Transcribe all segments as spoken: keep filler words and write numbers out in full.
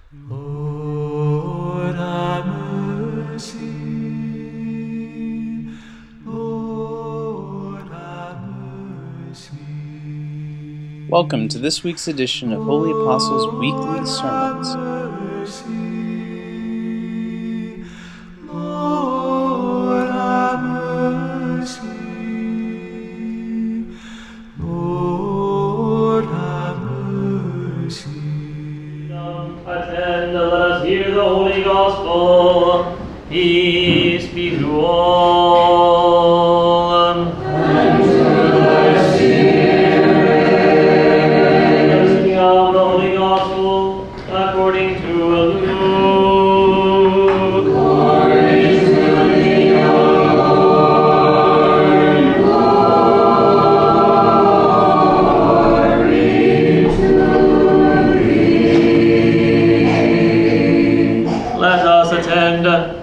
Lord, have mercy. Lord, have mercy. Welcome to this week's edition of Holy Apostles Weekly Sermons. Lord, have mercy. Lord, have mercy. Attend, let us hear the Holy Gospel. Peace be to all. And to thy spirit. Listening of the Holy Gospel according to Luke. Glory to thee, O Lord. Glory to Let us attend.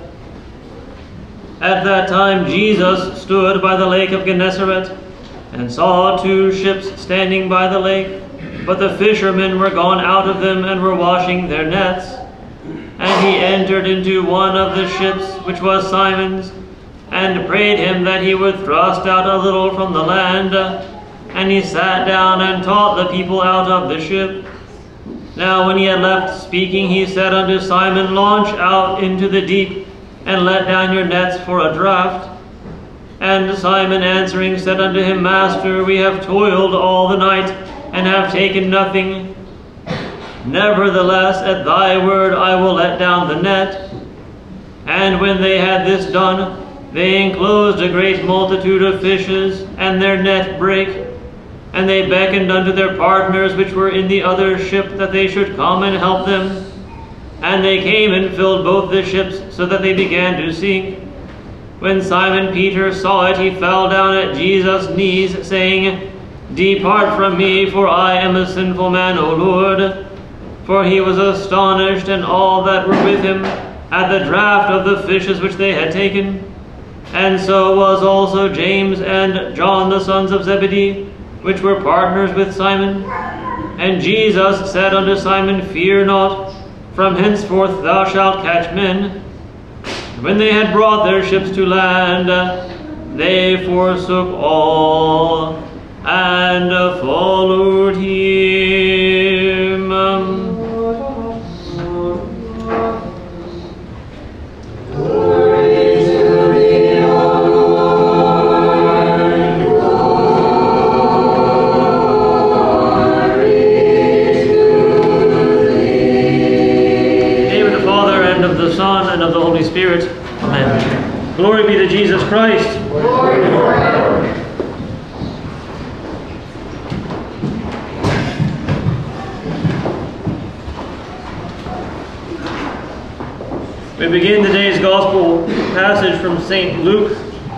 At that time Jesus stood by the lake of Gennesaret, and saw two ships standing by the lake, but the fishermen were gone out of them and were washing their nets. And he entered into one of the ships, which was Simon's, and prayed him that he would thrust out a little from the land. And he sat down and taught the people out of the ship. Now when he had left speaking, he said unto Simon, Launch out into the deep, and let down your nets for a draught. And Simon answering said unto him, Master, we have toiled all the night, and have taken nothing. Nevertheless, at thy word I will let down the net. And when they had this done, they enclosed a great multitude of fishes, and their net brake. And they beckoned unto their partners which were in the other ship, that they should come and help them. And they came and filled both the ships, so that they began to sink. When Simon Peter saw it, he fell down at Jesus' knees, saying, Depart from me, for I am a sinful man, O Lord. For he was astonished, and all that were with him, at the draught of the fishes which they had taken. And so was also James and John, the sons of Zebedee, which were partners with Simon. And Jesus said unto Simon, Fear not, from henceforth thou shalt catch men. And when they had brought their ships to land, they forsook all and followed him. Spirit. Amen. Glory be to Jesus Christ. Glory forever. We begin today's gospel passage from Saint Luke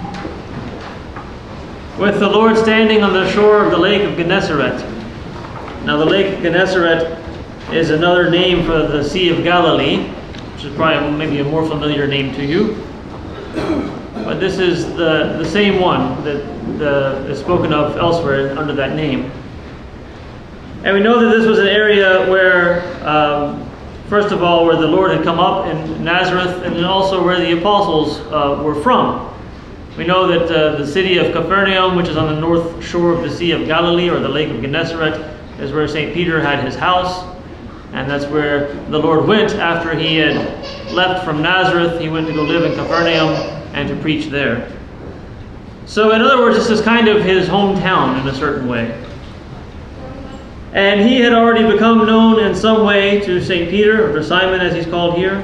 with the Lord standing on the shore of the lake of Gennesaret. Now the lake of Gennesaret is another name for the Sea of Galilee, which is probably maybe a more familiar name to you. But this is the, the same one that the, is spoken of elsewhere under that name. And we know that this was an area where, um, first of all, where the Lord had come up in Nazareth, and then also where the apostles uh, were from. We know that uh, the city of Capernaum, which is on the north shore of the Sea of Galilee, or the Lake of Gennesaret, is where Saint Peter had his house. And that's where the Lord went after he had left from Nazareth. He went to go live in Capernaum and to preach there. So in other words, this is kind of his hometown in a certain way. And he had already become known in some way to Saint Peter, or to Simon as he's called here,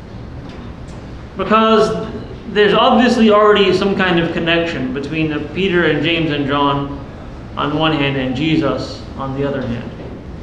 because there's obviously already some kind of connection between Peter and James and John on one hand and Jesus on the other hand.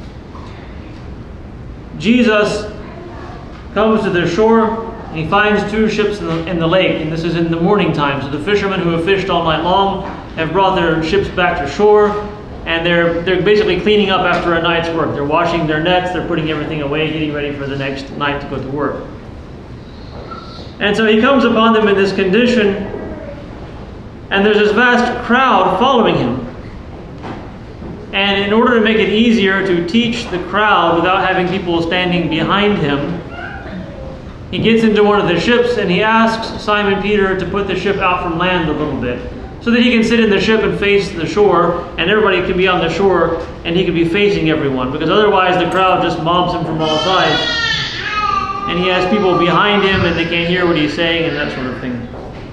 Jesus comes to the shore, and he finds two ships in the, in the lake, and this is in the morning time. So the fishermen who have fished all night long have brought their ships back to shore, and they're they're basically cleaning up after a night's work. They're washing their nets, they're putting everything away, getting ready for the next night to go to work. And so he comes upon them in this condition, and there's this vast crowd following him. And in order to make it easier to teach the crowd without having people standing behind him, he gets into one of the ships and he asks Simon Peter to put the ship out from land a little bit so that he can sit in the ship and face the shore, and everybody can be on the shore and he can be facing everyone, because otherwise the crowd just mobs him from all sides. And he has people behind him and they can't hear what he's saying and that sort of thing.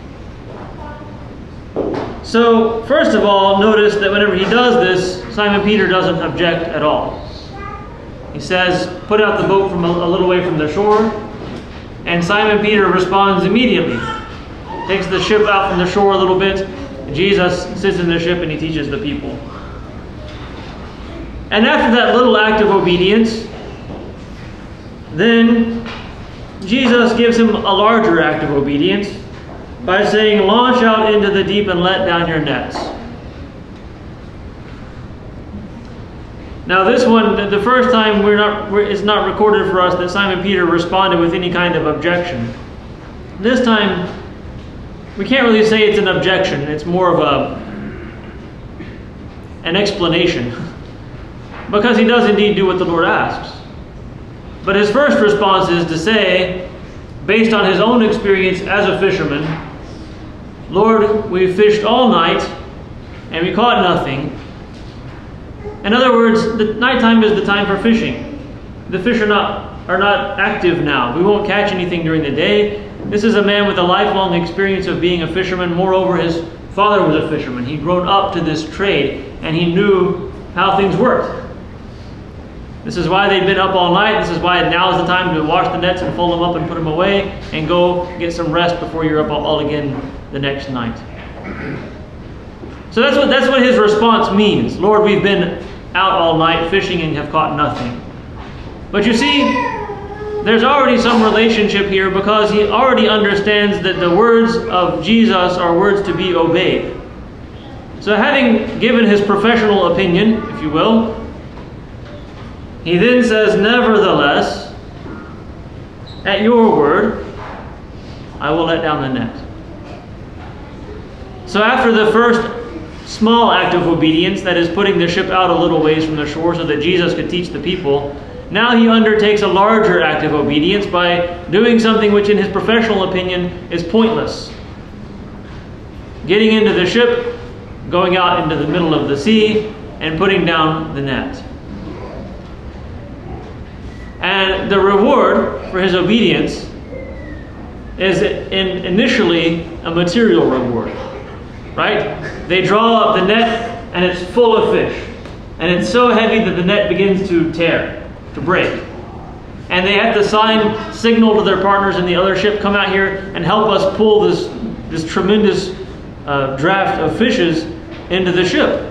So, first of all, notice that whenever he does this, Simon Peter doesn't object at all. He says, put out the boat from a, a little way from the shore, and Simon Peter responds immediately. Takes the ship out from the shore a little bit, and Jesus sits in the ship and he teaches the people. And after that little act of obedience, then Jesus gives him a larger act of obedience by saying, launch out into the deep and let down your nets. Now this one, the first time we're not, we're, it's not recorded for us that Simon Peter responded with any kind of objection. This time, we can't really say it's an objection. It's more of a an explanation, because he does indeed do what the Lord asks. But his first response is to say, based on his own experience as a fisherman, Lord, we fished all night and we caught nothing. In other words, the nighttime is the time for fishing. The fish are not, are not active now. We won't catch anything during the day. This is a man with a lifelong experience of being a fisherman. Moreover, his father was a fisherman. He'd grown up to this trade and he knew how things worked. This is why they'd been up all night. This is why now is the time to wash the nets and fold them up and put them away and go get some rest before you're up all again the next night. So that's what that's what his response means. Lord, we've been out all night fishing and have caught nothing. But you see, there's already some relationship here, because he already understands that the words of Jesus are words to be obeyed. So having given his professional opinion, if you will, he then says, nevertheless, at your word, I will let down the net. So after the first small act of obedience, that is putting the ship out a little ways from the shore so that Jesus could teach the people, now he undertakes a larger act of obedience by doing something which in his professional opinion is pointless. Getting into the ship, going out into the middle of the sea, and putting down the net. And the reward for his obedience is in initially a material reward. Right? They draw up the net and it's full of fish. And it's so heavy that the net begins to tear, to break. And they have to sign, signal to their partners in the other ship, come out here and help us pull this, this tremendous uh, draft of fishes into the ship.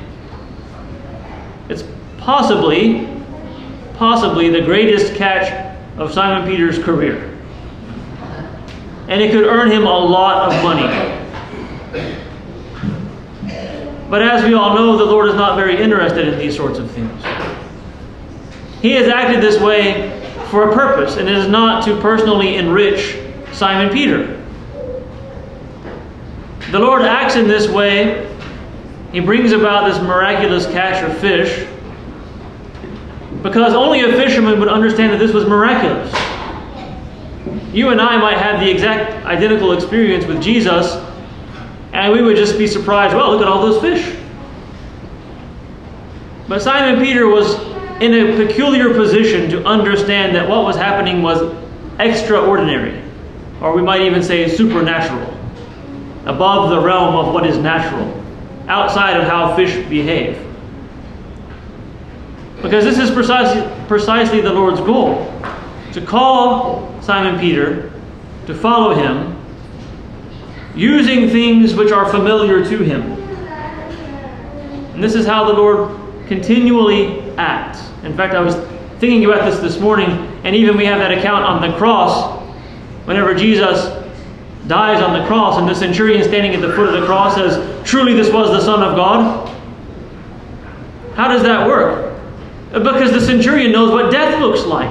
It's possibly, possibly the greatest catch of Simon Peter's career. And it could earn him a lot of money. But as we all know, the Lord is not very interested in these sorts of things. He has acted this way for a purpose, and it is not to personally enrich Simon Peter. The Lord acts in this way. He brings about this miraculous catch of fish because only a fisherman would understand that this was miraculous. You and I might have the exact identical experience with Jesus, and we would just be surprised, well, look at all those fish. But Simon Peter was in a peculiar position to understand that what was happening was extraordinary, or we might even say supernatural, above the realm of what is natural, outside of how fish behave. Because this is precisely, precisely the Lord's goal, to call Simon Peter to follow him, using things which are familiar to him. And this is how the Lord continually acts. In fact, I was thinking about this this morning, and even we have that account on the cross, whenever Jesus dies on the cross, and the centurion standing at the foot of the cross says, "Truly this was the Son of God." How does that work? Because the centurion knows what death looks like.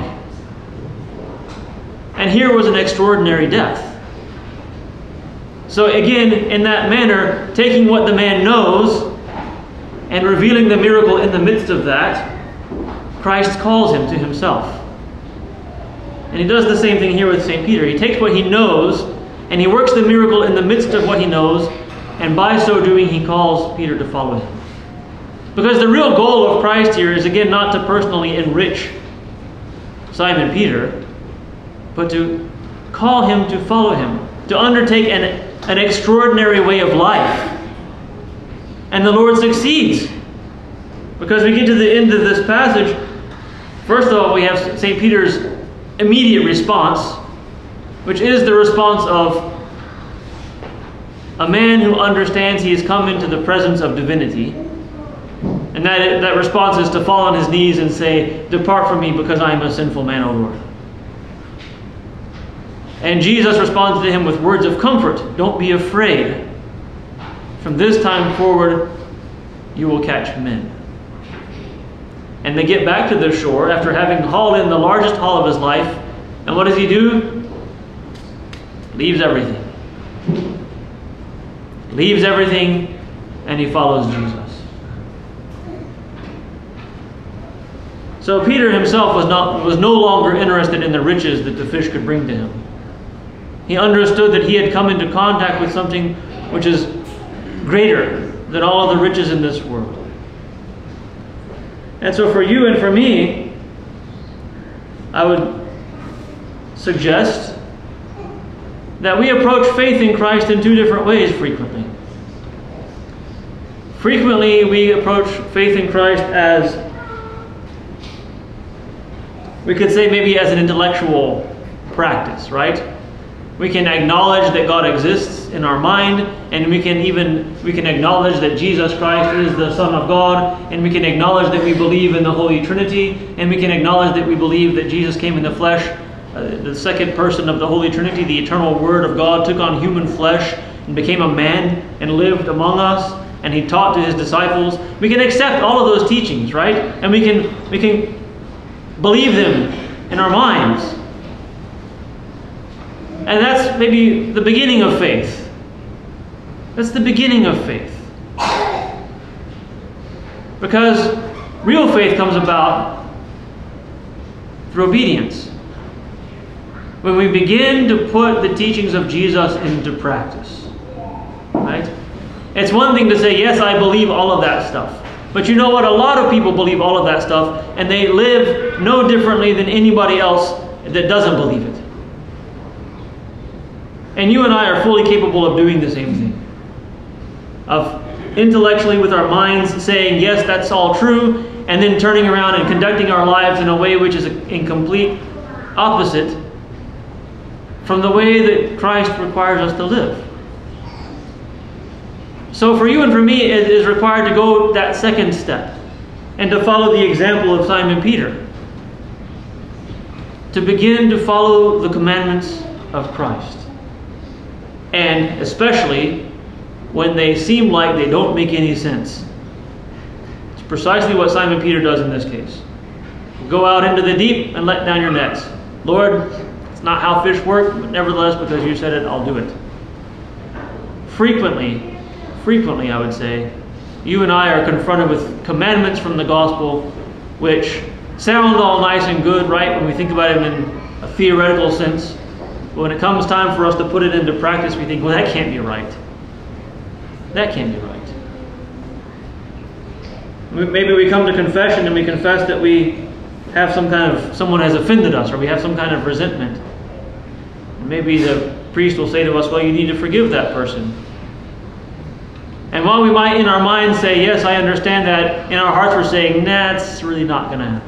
And here was an extraordinary death. So again, in that manner, taking what the man knows and revealing the miracle in the midst of that, Christ calls him to himself. And he does the same thing here with Saint Peter. He takes what he knows and he works the miracle in the midst of what he knows, and by so doing he calls Peter to follow him. Because the real goal of Christ here is, again, not to personally enrich Simon Peter, but to call him to follow him, to undertake an, an extraordinary way of life. And the Lord succeeds. Because we get to the end of this passage, first of all, we have Saint Peter's immediate response, which is the response of a man who understands he has come into the presence of divinity. And that, that response is to fall on his knees and say, "Depart from me, because I am a sinful man, O Lord." And Jesus responds to him with words of comfort. "Don't be afraid. From this time forward, you will catch men." And they get back to the shore after having hauled in the largest haul of his life. And what does he do? Leaves everything. Leaves everything, and he follows Jesus. So Peter himself was not was no longer interested in the riches that the fish could bring to him. He understood that he had come into contact with something which is greater than all of the riches in this world. And so for you and for me, I would suggest that we approach faith in Christ in two different ways frequently. Frequently, we approach faith in Christ as, we could say maybe as an intellectual practice, right? We can acknowledge that God exists in our mind, and we can even we can acknowledge that Jesus Christ is the Son of God, and we can acknowledge that we believe in the Holy Trinity, and we can acknowledge that we believe that Jesus came in the flesh, uh, the second person of the Holy Trinity, the eternal Word of God, took on human flesh and became a man and lived among us, and he taught to his disciples. We can accept all of those teachings, right? And we can we can believe them in our minds. And that's maybe the beginning of faith. That's the beginning of faith. Because real faith comes about through obedience. When we begin to put the teachings of Jesus into practice. Right? It's one thing to say, yes, I believe all of that stuff. But you know what? A lot of people believe all of that stuff, and they live no differently than anybody else that doesn't believe it. And you and I are fully capable of doing the same thing. Of intellectually with our minds saying, yes, that's all true, and then turning around and conducting our lives in a way which is in complete opposite from the way that Christ requires us to live. So for you and for me, it is required to go that second step and to follow the example of Simon Peter. To begin to follow the commandments of Christ. And especially when they seem like they don't make any sense. It's precisely what Simon Peter does in this case. Go out into the deep and let down your nets. Lord, it's not how fish work, but nevertheless, because you said it, I'll do it. Frequently, frequently I would say, you and I are confronted with commandments from the gospel which sound all nice and good, right, when we think about it in a theoretical sense. But when it comes time for us to put it into practice, we think, well, that can't be right. That can't be right. Maybe we come to confession and we confess that we have some kind of, someone has offended us, or we have some kind of resentment. Maybe the priest will say to us, well, you need to forgive that person. And while we might in our minds say, yes, I understand that, in our hearts we're saying, nah, it's really not going to happen.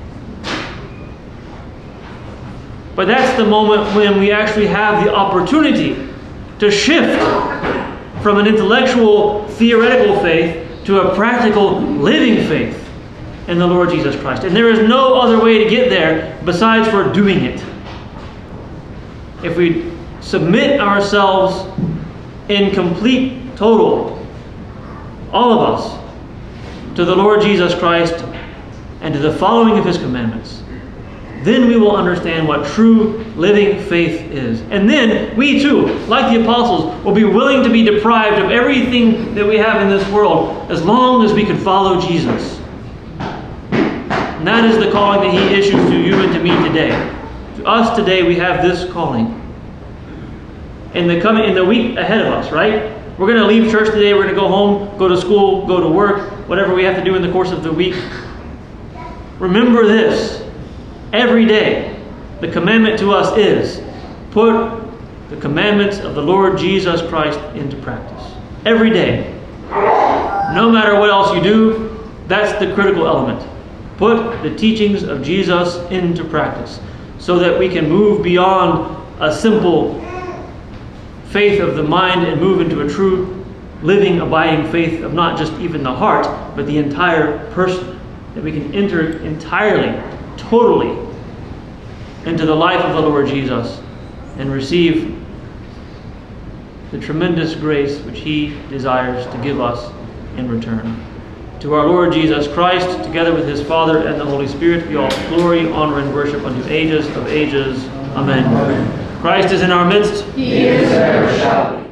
But that's the moment when we actually have the opportunity to shift from an intellectual, theoretical faith to a practical, living faith in the Lord Jesus Christ. And there is no other way to get there besides for doing it. If we submit ourselves in complete, total, all of us, to the Lord Jesus Christ and to the following of His commandments, then we will understand what true living faith is. And then we too, like the apostles, will be willing to be deprived of everything that we have in this world as long as we can follow Jesus. And that is the calling that he issues to you and to me today. To us today, we have this calling. In the coming, in the week ahead of us, right? We're going to leave church today. We're going to go home, go to school, go to work, whatever we have to do in the course of the week. Remember this. Every day, the commandment to us is put the commandments of the Lord Jesus Christ into practice. Every day. No matter what else you do, that's the critical element. Put the teachings of Jesus into practice so that we can move beyond a simple faith of the mind and move into a true, living, abiding faith of not just even the heart, but the entire person. That we can enter entirely, totally into the life of the Lord Jesus and receive the tremendous grace which he desires to give us in return. To our Lord Jesus Christ, together with his Father and the Holy Spirit, be all glory, honor, and worship unto ages of ages. Amen. Christ is in our midst. He is and ever shall be.